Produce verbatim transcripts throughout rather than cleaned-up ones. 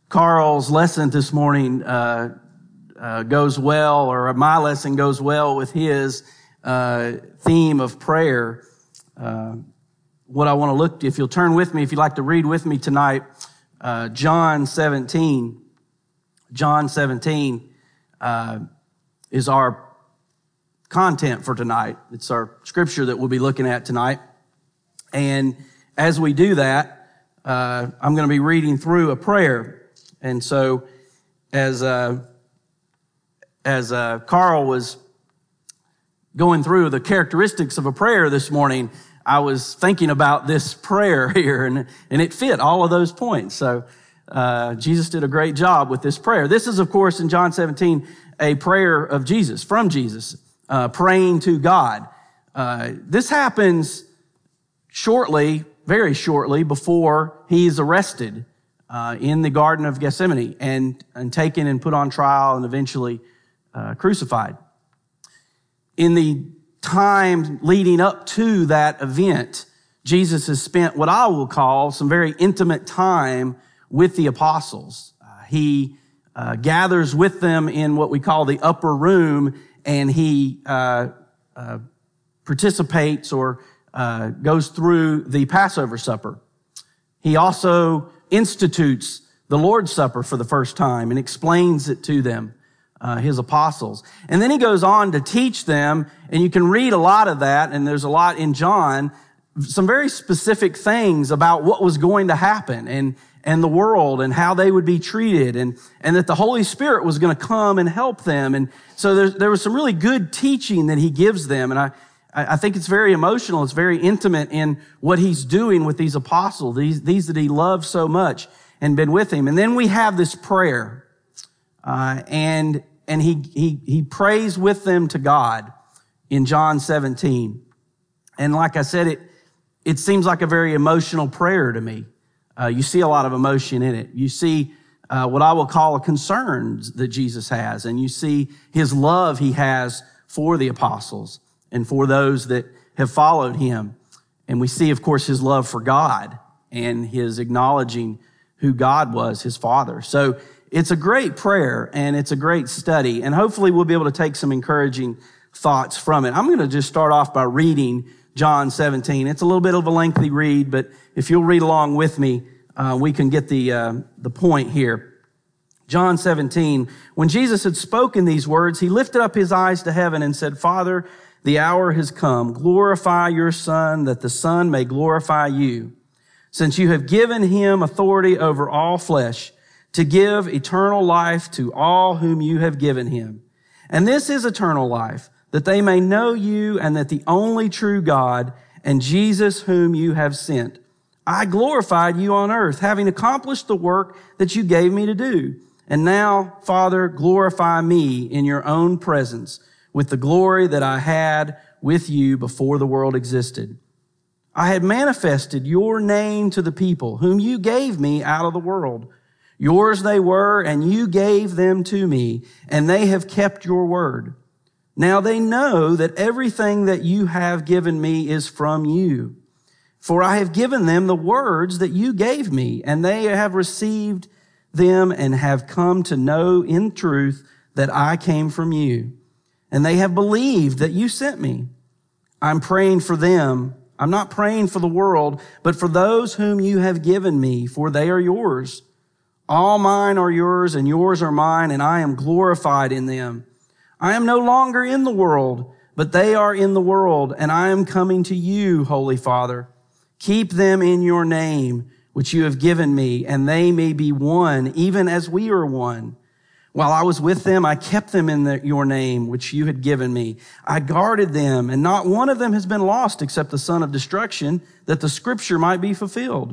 Carl's lesson this morning uh, uh, goes well, or my lesson goes well with his uh, theme of prayer. Uh, what I want to look, if you'll turn with me, if you'd like to read with me tonight, uh, John seventeen. John seventeen uh, is our content for tonight. It's our scripture that we'll be looking at tonight. And as we do that, uh, I'm going to be reading through a prayer. And so as uh, as uh, Carl was going through the characteristics of a prayer this morning, I was thinking about this prayer here, and, and it fit all of those points. So uh, Jesus did a great job with this prayer. This is, of course, in John seventeen, a prayer of Jesus, from Jesus, uh, praying to God. Uh, this happens shortly, very shortly, before he's arrested uh, in the Garden of Gethsemane and, and taken and put on trial and eventually uh, crucified. In the time leading up to that event, Jesus has spent what I will call some very intimate time with the apostles. Uh, he uh, gathers with them in what we call the upper room, and he uh, uh, participates or uh, goes through the Passover supper. He also institutes the Lord's Supper for the first time and explains it to them, uh, his apostles. And then he goes on to teach them, and you can read a lot of that, and there's a lot in John, some very specific things about what was going to happen and and the world and how they would be treated, and and that the Holy Spirit was going to come and help them. And so there, there was some really good teaching that he gives them, and I I think it's very emotional. It's very intimate in what he's doing with these apostles, these, these that he loves so much and been with him. And then we have this prayer, uh, and, and he, he, he prays with them to God in John seventeen. And like I said, it, it seems like a very emotional prayer to me. Uh, you see a lot of emotion in it. You see, uh, what I will call a concern that Jesus has, and you see his love he has for the apostles and for those that have followed him. And we see, of course, his love for God and his acknowledging who God was, his Father. So it's a great prayer, and it's a great study, and hopefully we'll be able to take some encouraging thoughts from it. I'm going to just start off by reading John seventeen. It's a little bit of a lengthy read, but if you'll read along with me, uh, we can get the uh, the point here. John seventeen, when Jesus had spoken these words, he lifted up his eyes to heaven and said, Father, the hour has come. Glorify your Son, that the Son may glorify you, since you have given him authority over all flesh, to give eternal life to all whom you have given him. And this is eternal life, that they may know you and that the only true God and Jesus whom you have sent. I glorified you on earth, having accomplished the work that you gave me to do. And now, Father, glorify me in your own presence, with the glory that I had with you before the world existed. I had manifested your name to the people whom you gave me out of the world. Yours they were, and you gave them to me, and they have kept your word. Now they know that everything that you have given me is from you. For I have given them the words that you gave me, and they have received them and have come to know in truth that I came from you. And they have believed that you sent me. I'm praying for them. I'm not praying for the world, but for those whom you have given me, for they are yours. All mine are yours, and yours are mine, and I am glorified in them. I am no longer in the world, but they are in the world, and I am coming to you, Holy Father. Keep them in your name, which you have given me, and they may be one, even as we are one. While I was with them, I kept them in the, your name, which you had given me. I guarded them, and not one of them has been lost except the son of destruction, that the scripture might be fulfilled.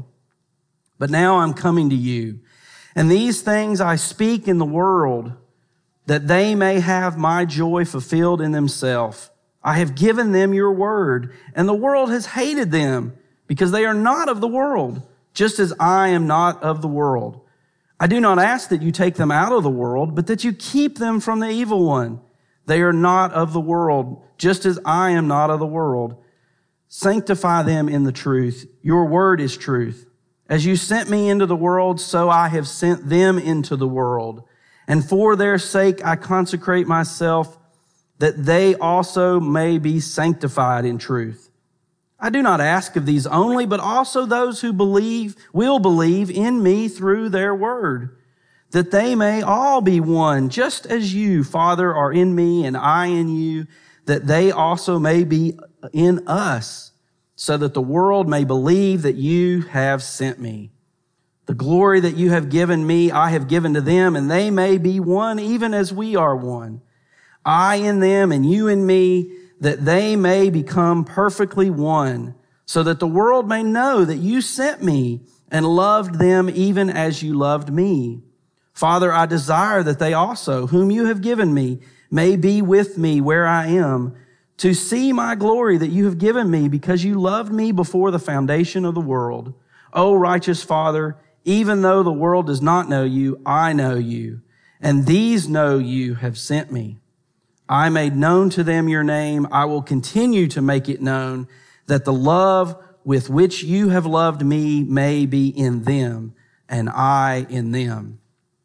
But now I'm coming to you, and these things I speak in the world, that they may have my joy fulfilled in themselves. I have given them your word, and the world has hated them, because they are not of the world, just as I am not of the world. I do not ask that you take them out of the world, but that you keep them from the evil one. They are not of the world, just as I am not of the world. Sanctify them in the truth. Your word is truth. As you sent me into the world, so I have sent them into the world. And for their sake I consecrate myself, that they also may be sanctified in truth. I do not ask of these only, but also those who believe, will believe in me through their word, that they may all be one, just as you, Father, are in me and I in you, that they also may be in us, so that the world may believe that you have sent me. The glory that you have given me, I have given to them, and they may be one, even as we are one. I in them and you in me, that they may become perfectly one, so that the world may know that you sent me and loved them even as you loved me. Father, I desire that they also, whom you have given me, may be with me where I am, to see my glory that you have given me, because you loved me before the foundation of the world. O righteous Father, even though the world does not know you, I know you, and these know you have sent me. I made known to them your name. I will continue to make it known, that the love with which you have loved me may be in them, and I in them.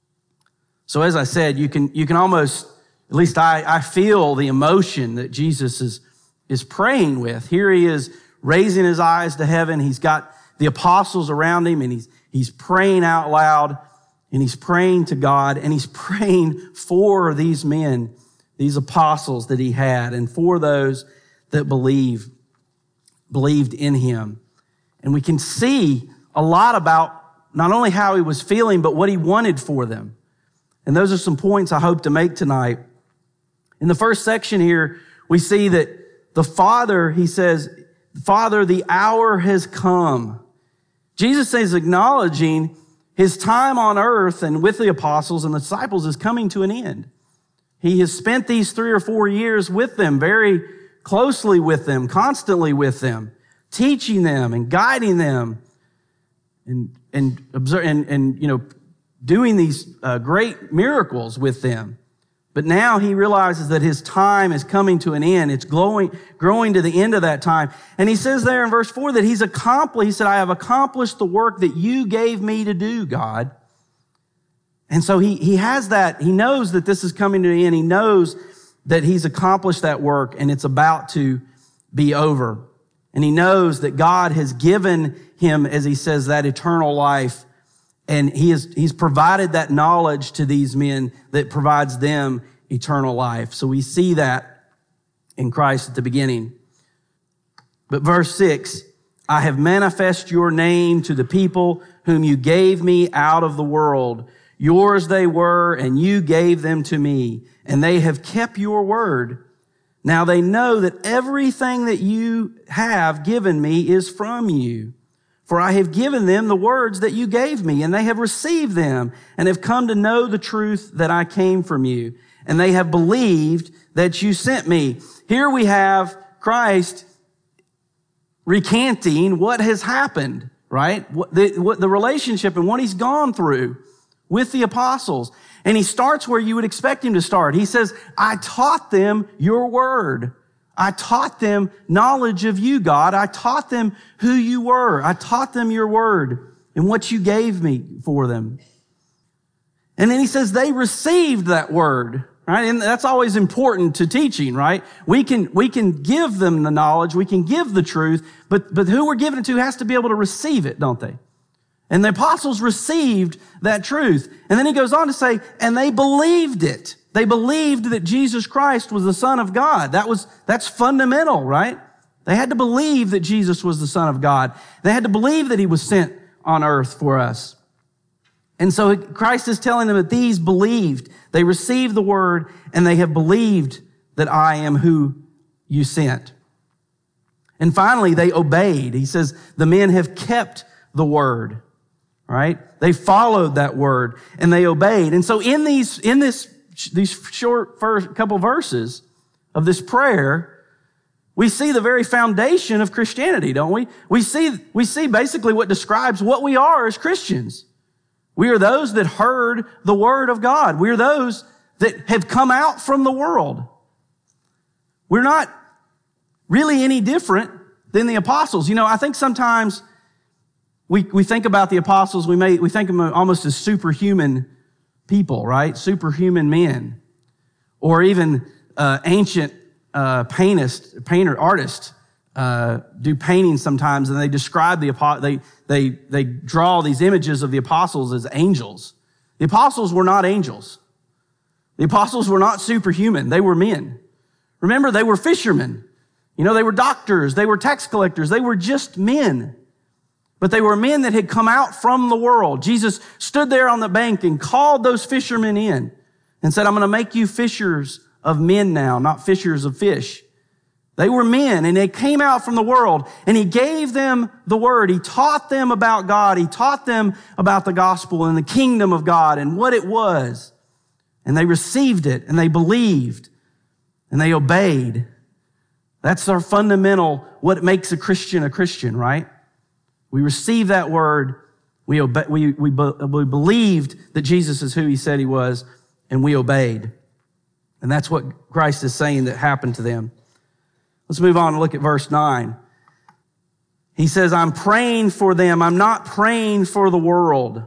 So as I said, you can, you can almost, at least I, I feel the emotion that Jesus is, is praying with. Here he is raising his eyes to heaven. He's got the apostles around him, and he's, he's praying out loud, and he's praying to God, and he's praying for these men, these apostles that he had, and for those that believe, believed in him. And we can see a lot about not only how he was feeling, but what he wanted for them. And those are some points I hope to make tonight. In the first section here, we see that the Father, he says, Father, the hour has come. Jesus is acknowledging his time on earth and with the apostles and the disciples is coming to an end. He has spent these three or four years with them, very closely with them, constantly with them, teaching them and guiding them and, and, observe, and, and you know, doing these uh, great miracles with them. But now he realizes that his time is coming to an end. It's growing, growing to the end of that time. And he says there in verse four that he's accomplished, he said, I have accomplished the work that you gave me to do, God. And so he, he has that, he knows that this is coming to an end. He knows that he's accomplished that work and it's about to be over. And he knows that God has given him, as he says, that eternal life. And he has, he's provided that knowledge to these men that provides them eternal life. So we see that in Christ at the beginning. But verse six, I have manifested your name to the people whom you gave me out of the world. Yours they were, and you gave them to me, and they have kept your word. Now they know that everything that you have given me is from you. For I have given them the words that you gave me, and they have received them, and have come to know the truth that I came from you. And they have believed that you sent me. Here we have Christ recanting what has happened, right? What the, what the relationship and what he's gone through with the apostles. And he starts where you would expect him to start. He says, I taught them your word. I taught them knowledge of you, God. I taught them who you were. I taught them your word and what you gave me for them. And then he says they received that word, right? And that's always important to teaching, right? We can, we can give them the knowledge. We can give the truth, but, but who we're giving it to has to be able to receive it, don't they? And the apostles received that truth. And then he goes on to say, and they believed it. They believed that Jesus Christ was the Son of God. That was, that's fundamental, right? They had to believe that Jesus was the Son of God. They had to believe that he was sent on earth for us. And so Christ is telling them that these believed. They received the word and they have believed that I am who you sent. And finally, they obeyed. He says the men have kept the word, right? They followed that word and they obeyed. And so in these, in this, these short first couple verses of this prayer, we see the very foundation of Christianity, don't we? We see, we see basically what describes what we are as Christians. We are those that heard the word of God. We are those that have come out from the world. We're not really any different than the apostles. You know, I think sometimes we, we think about the apostles, we may, we think of them almost as superhuman people, right? Superhuman men. Or even uh, ancient uh, paintist, painter, artists uh, do paintings sometimes, and they describe the they they they draw these images of the apostles as angels. The apostles were not angels. The apostles were not superhuman. They were men. Remember, they were fishermen. You know, they were doctors. They were tax collectors. They were just men. But they were men that had come out from the world. Jesus stood there on the bank and called those fishermen in and said, I'm going to make you fishers of men now, not fishers of fish. They were men, and they came out from the world, and he gave them the word. He taught them about God. He taught them about the gospel and the kingdom of God and what it was. And they received it, and they believed, and they obeyed. That's our fundamental, what makes a Christian a Christian, right? We receive that word, we, obe- we, we, be- we believed that Jesus is who he said he was, and we obeyed. And that's what Christ is saying that happened to them. Let's move on and look at verse nine. He says, I'm praying for them. I'm not praying for the world,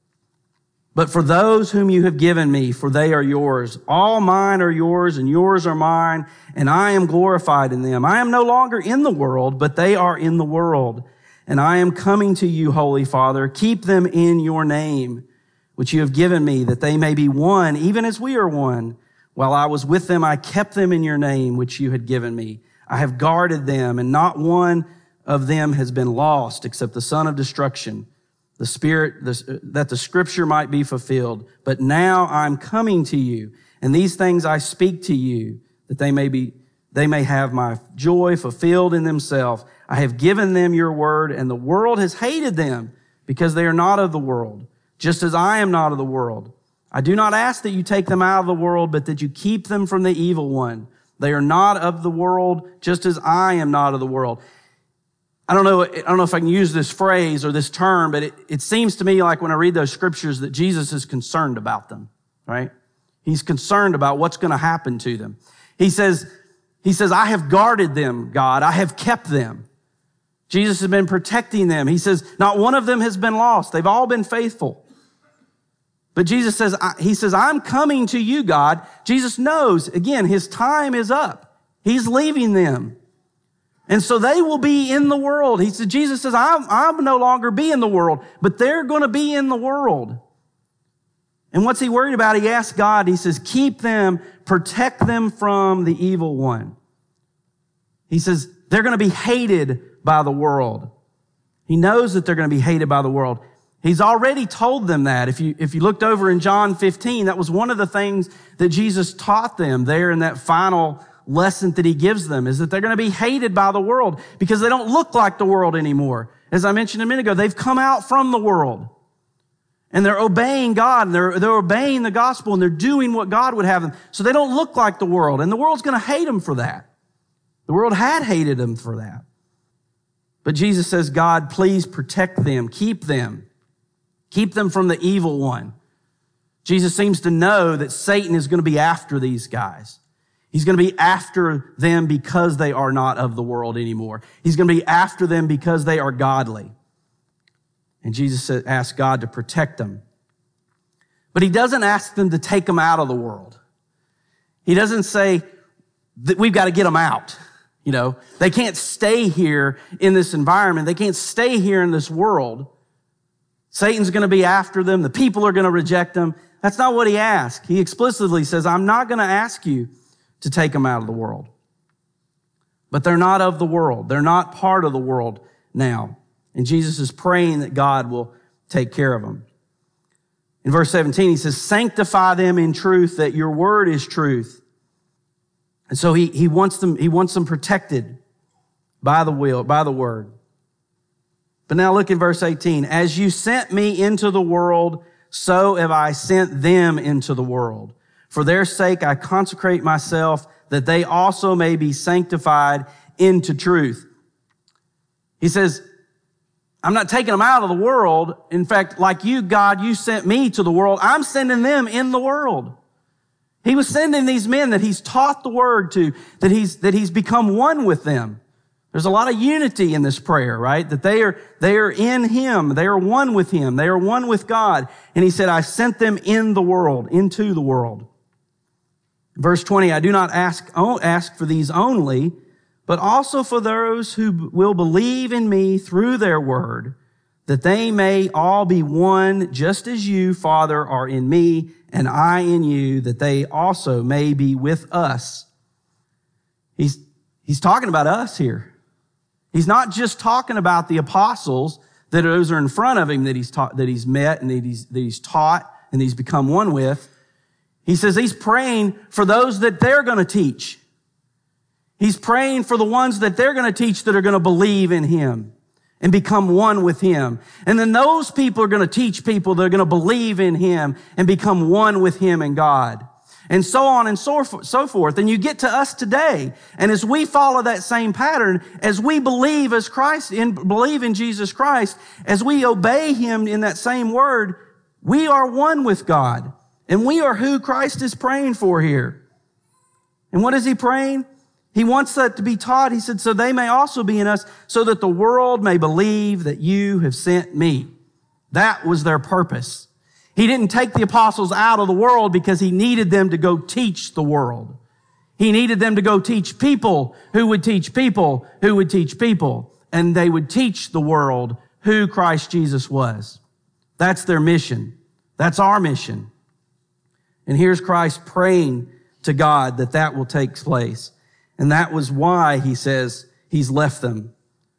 but for those whom you have given me, for they are yours. All mine are yours, and yours are mine, and I am glorified in them. I am no longer in the world, but they are in the world. And I am coming to you, Holy Father. Keep them in your name, which you have given me, that they may be one, even as we are one. While I was with them, I kept them in your name, which you had given me. I have guarded them, and not one of them has been lost, except the son of destruction, the spirit, the, that the scripture might be fulfilled. But now I'm coming to you, and these things I speak to you, that they may be, they may have my joy fulfilled in themselves. I have given them your word, and the world has hated them, because they are not of the world, just as I am not of the world. I do not ask that you take them out of the world, but that you keep them from the evil one. They are not of the world, just as I am not of the world. I don't know, I don't know if I can use this phrase or this term, but it, it seems to me like when I read those scriptures that Jesus is concerned about them, right? He's concerned about what's going to happen to them. He says, he says, I have guarded them, God. I have kept them. Jesus has been protecting them. He says, not one of them has been lost. They've all been faithful. But Jesus says, he says, I'm coming to you, God. Jesus knows, again, his time is up. He's leaving them. And so they will be in the world. He said, Jesus says, I'm, I'm no longer be in the world, but they're going to be in the world. And what's he worried about? He asks God, he says, keep them, protect them from the evil one. He says, they're going to be hated by the world. He knows that they're going to be hated by the world. He's already told them that. If you, if you looked over in John fifteen, that was one of the things that Jesus taught them there in that final lesson that he gives them, is that they're going to be hated by the world because they don't look like the world anymore. As I mentioned a minute ago, they've come out from the world and they're obeying God and they're, they're obeying the gospel and they're doing what God would have them. So they don't look like the world, and the world's going to hate them for that. The world had hated them for that. But Jesus says, God, please protect them, keep them. Keep them from the evil one. Jesus seems to know that Satan is going to be after these guys. He's going to be after them because they are not of the world anymore. He's going to be after them because they are godly. And Jesus asks God to protect them. But he doesn't ask them to take them out of the world. He doesn't say that we've got to get them out. You know, they can't stay here in this environment. They can't stay here in this world. Satan's going to be after them. The people are going to reject them. That's not what he asks. He explicitly says, I'm not going to ask you to take them out of the world. But they're not of the world. They're not part of the world now. And Jesus is praying that God will take care of them. In verse seventeen, he says, sanctify them in truth, that your word is truth. And so he, he wants them, he wants them protected by the will, by the word. But now look in verse eighteen. As you sent me into the world, so have I sent them into the world. For their sake I consecrate myself, that they also may be sanctified into truth. He says, I'm not taking them out of the world. In fact, like you, God, you sent me to the world. I'm sending them in the world. He was sending these men that he's taught the word to, that he's, that he's become one with them. There's a lot of unity in this prayer, right? That they are, they are in Him. They are one with Him. They are one with God. And He said, I sent them in the world, into the world. Verse twenty, I do not ask, ask for these only, but also for those who will believe in me through their word, that they may all be one, just as you, Father, are in me, and I in you, that they also may be with us. He's, he's talking about us here. He's not just talking about the apostles that those are in front of him that he's taught, that he's met and that he's, that he's taught and he's become one with. He says he's praying for those that they're going to teach. He's praying for the ones that they're going to teach that are going to believe in him and become one with him. And then those people are going to teach people that are going to believe in him and become one with him and God. And so on and so, so forth. And you get to us today. And as we follow that same pattern, as we believe as Christ, in, believe in Jesus Christ, as we obey him in that same word, we are one with God. And we are who Christ is praying for here. And what is he praying? He wants that to be taught. He said, so they may also be in us, so that the world may believe that you have sent me. That was their purpose. He didn't take the apostles out of the world because he needed them to go teach the world. He needed them to go teach people who would teach people who would teach people. And they would teach the world who Christ Jesus was. That's their mission. That's our mission. And here's Christ praying to God that that will take place. And that was why he says he's left them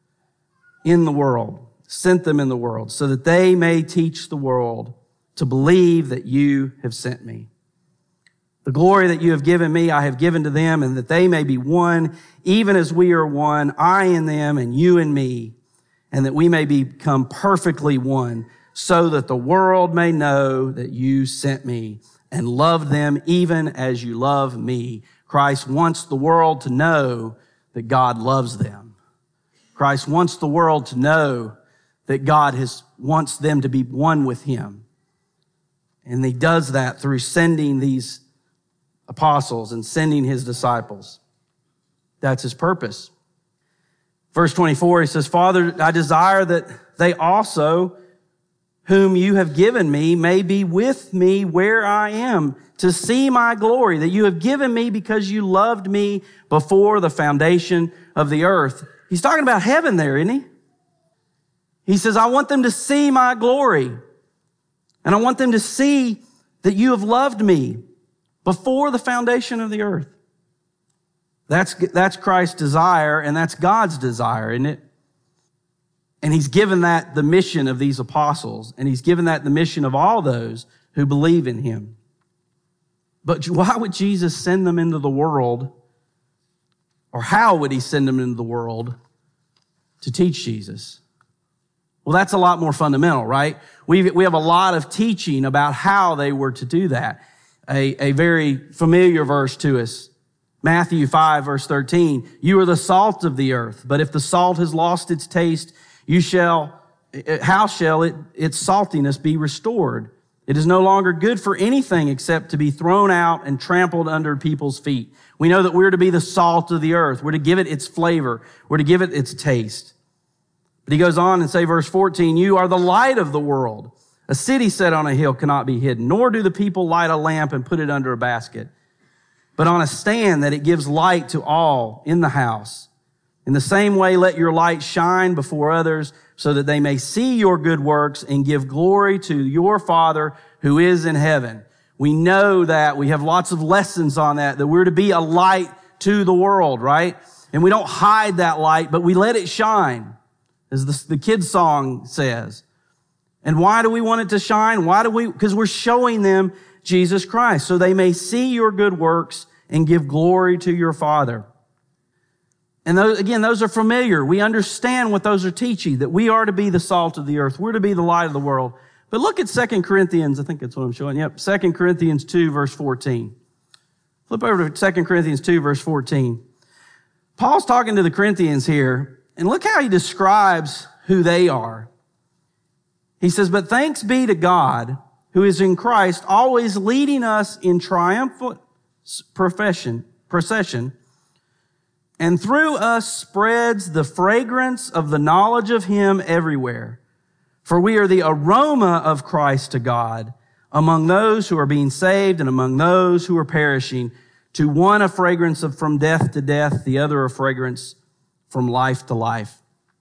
in the world, sent them in the world, so that they may teach the world to believe that you have sent me. The glory that you have given me, I have given to them, and that they may be one, even as we are one, I in them and you in me, and that we may become perfectly one, so that the world may know that you sent me and loved them even as you love me. Christ wants the world to know that God loves them. Christ wants the world to know that God has, wants them to be one with him. And he does that through sending these apostles and sending his disciples. That's his purpose. Verse twenty-four, he says, Father, I desire that they also, whom you have given me, may be with me where I am, to see my glory that you have given me because you loved me before the foundation of the earth. He's talking about heaven there, isn't he? He says, I want them to see my glory. And I want them to see that you have loved me before the foundation of the earth. That's, that's Christ's desire, and that's God's desire, isn't it? And he's given that the mission of these apostles, and he's given that the mission of all those who believe in him. But why would Jesus send them into the world, or how would he send them into the world to teach Jesus? Well, that's a lot more fundamental, right? We we have a lot of teaching about how they were to do that. A, a very familiar verse to us, Matthew five, verse thirteen. You are the salt of the earth, but if the salt has lost its taste, you shall, how shall it, its saltiness be restored? It is no longer good for anything except to be thrown out and trampled under people's feet. We know that we're to be the salt of the earth. We're to give it its flavor. We're to give it its taste. But he goes on and say, verse fourteen, you are the light of the world. A city set on a hill cannot be hidden, nor do the people light a lamp and put it under a basket, but on a stand that it gives light to all in the house. In the same way, let your light shine before others so that they may see your good works and give glory to your Father who is in heaven. We know that. We have lots of lessons on that, that we're to be a light to the world, right? And we don't hide that light, but we let it shine, as the, the kids' song says. And why do we want it to shine? Why do we? Because we're showing them Jesus Christ, so they may see your good works and give glory to your Father. And those, again, those are familiar. We understand what those are teaching, that we are to be the salt of the earth. We're to be the light of the world. But look at Second Corinthians. I think that's what I'm showing. Yep. Second Corinthians two, verse fourteen. Flip over to Second Corinthians two, verse fourteen. Paul's talking to the Corinthians here, and look how he describes who they are. He says, but thanks be to God, who is in Christ, always leading us in triumphant profession, procession, and through us spreads the fragrance of the knowledge of him everywhere. For we are the aroma of Christ to God among those who are being saved and among those who are perishing. To one a fragrance of from death to death, the other a fragrance from life to life.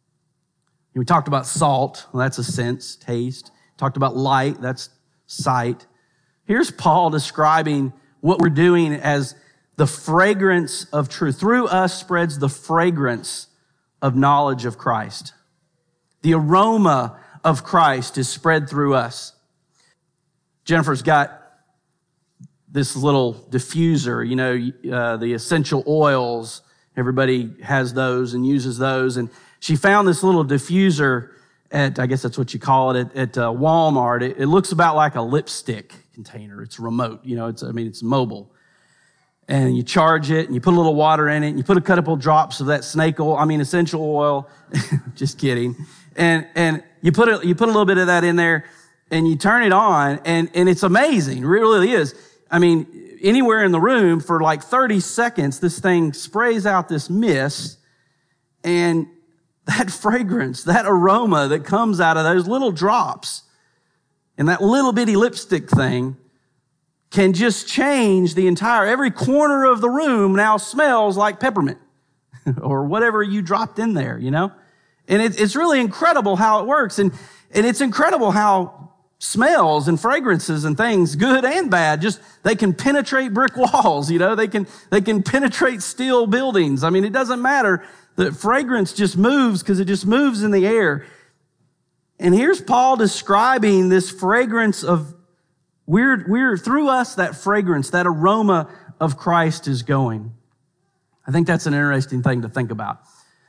We talked about salt. Well, that's a sense, taste. Talked about light. That's sight. Here's Paul describing what we're doing as the fragrance of truth. Through us spreads the fragrance of knowledge of Christ. The aroma of Christ is spread through us. Jennifer's got this little diffuser, you know, uh, the essential oils. Everybody has those and uses those. And she found this little diffuser at, I guess that's what you call it, at, at uh, Walmart. It, it looks about like a lipstick container. It's remote, you know, it's, I mean, it's mobile. And you charge it and you put a little water in it and you put a couple drops of that snake oil, I mean, essential oil. Just kidding. And, and you put it, you put a little bit of that in there and you turn it on and, and it's amazing. It really is. I mean, anywhere in the room for like thirty seconds, this thing sprays out this mist, and that fragrance, that aroma that comes out of those little drops and that little bitty lipstick thing can just change the entire, every corner of the room now smells like peppermint or whatever you dropped in there, you know? And it, it's really incredible how it works. And, and it's incredible how smells and fragrances and things, good and bad, just they can penetrate brick walls, you know, they can they can penetrate steel buildings. I mean, it doesn't matter. The fragrance just moves because it just moves in the air. And here's Paul describing this fragrance of we're we're through us, that fragrance, that aroma of Christ is going. I think that's an interesting thing to think about.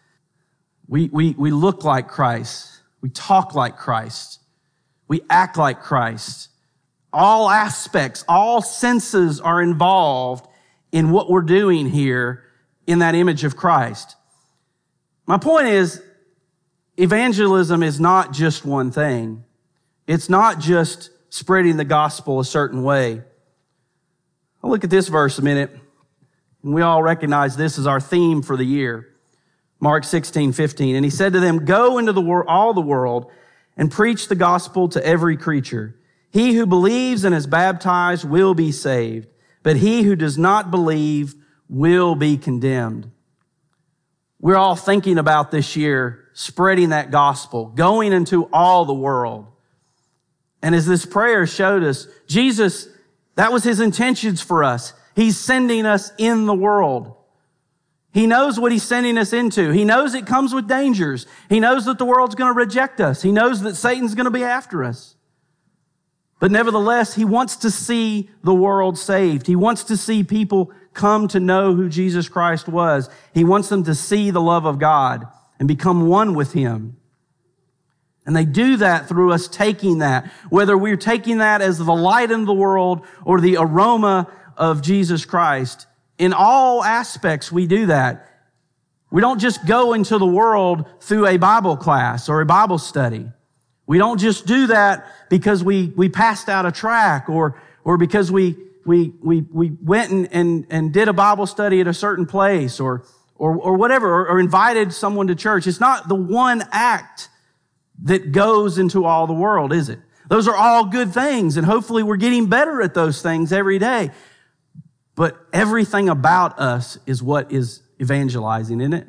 We we we look like Christ. We talk like Christ. We act like Christ. All aspects, all senses are involved in what we're doing here in that image of Christ. My point is, evangelism is not just one thing. It's not just spreading the gospel a certain way. I'll look at this verse a minute, and we all recognize this as our theme for the year. Mark sixteen fifteen. And he said to them, go into the wor- all the world and preach the gospel to every creature. He who believes and is baptized will be saved, but he who does not believe will be condemned. We're all thinking about this year, spreading that gospel, going into all the world. And as this prayer showed us, Jesus, that was his intentions for us. He's sending us in the world. He knows what he's sending us into. He knows it comes with dangers. He knows that the world's going to reject us. He knows that Satan's going to be after us. But nevertheless, he wants to see the world saved. He wants to see people come to know who Jesus Christ was. He wants them to see the love of God and become one with him. And they do that through us taking that, whether we're taking that as the light in the world or the aroma of Jesus Christ. In all aspects, we do that. We don't just go into the world through a Bible class or a Bible study. We don't just do that because we, we passed out a tract or, or because we, we, we, we went and, and, and did a Bible study at a certain place or, or, or whatever, or, or invited someone to church. It's not the one act that goes into all the world, is it? Those are all good things, and hopefully we're getting better at those things every day. But everything about us is what is evangelizing, isn't it?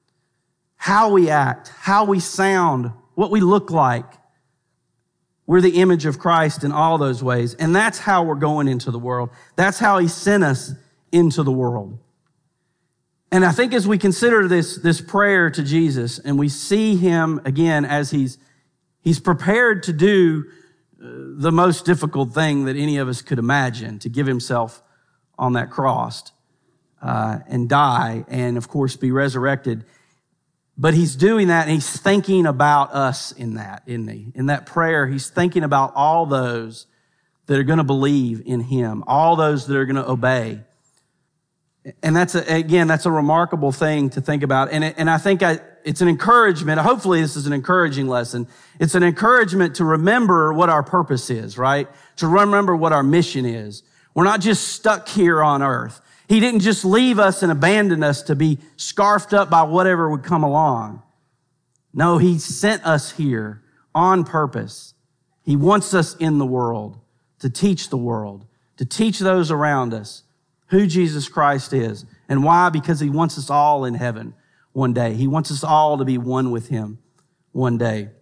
How we act, how we sound, what we look like. We're the image of Christ in all those ways. And that's how we're going into the world. That's how he sent us into the world. And I think as we consider this, this prayer to Jesus and we see him again as he's, he's prepared to do the most difficult thing that any of us could imagine, to give himself on that cross uh, and die and, of course, be resurrected. But he's doing that and he's thinking about us in that, isn't he? In that prayer, he's thinking about all those that are going to believe in him, all those that are going to obey. And that's, a, again, that's a remarkable thing to think about. And, it, and I think I, it's an encouragement. Hopefully this is an encouraging lesson. It's an encouragement to remember what our purpose is, right? To remember what our mission is. We're not just stuck here on earth. He didn't just leave us and abandon us to be scarfed up by whatever would come along. No, he sent us here on purpose. He wants us in the world to teach the world, to teach those around us who Jesus Christ is. And why? Because he wants us all in heaven one day. He wants us all to be one with him one day.